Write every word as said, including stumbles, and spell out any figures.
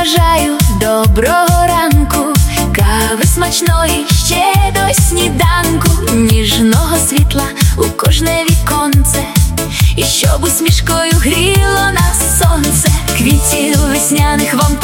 бажаю доброго ранку, кави смачної ще до сніданку, ніжного світла у кожне віконце, і щоб усмішкою гріло нас сонце, квітів весняних вам